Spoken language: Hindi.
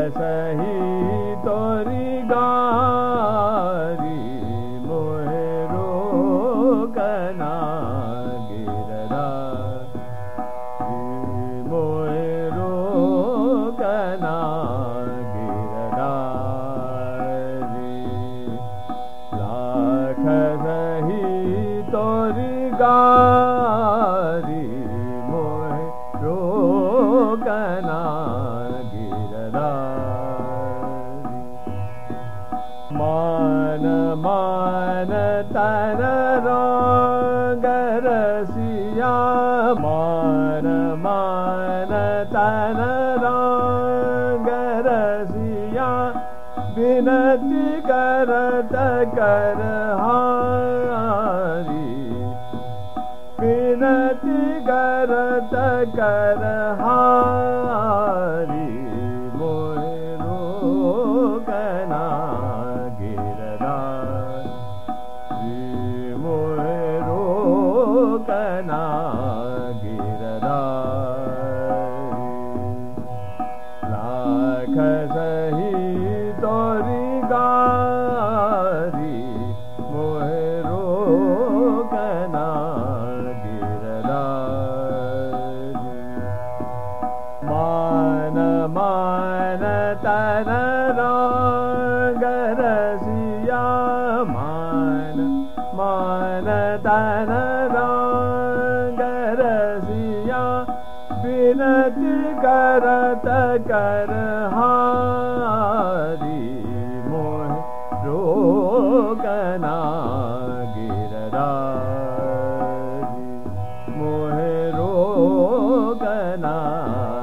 सही तोरी गारी मोहे रोकना गिरधारी मोहे रोकना गिरधारी लाख सही तोरी गारी मोहे रोकना गिरधारी मान मान तन रोग रसिया मान मान तन रोग रसिया विनती करत कर हारी विनती करत कर हारी मोहे रोकना गिरधारी मोहे रोकना गिरधारी लाख सही तोरी गारी मोहे रोकना गिरधारी मान मान तन रोग रसिया मान मान तन रोग रसिया विनती करत कर हारी मोहे रोकना गिरधारी मोहे रोकना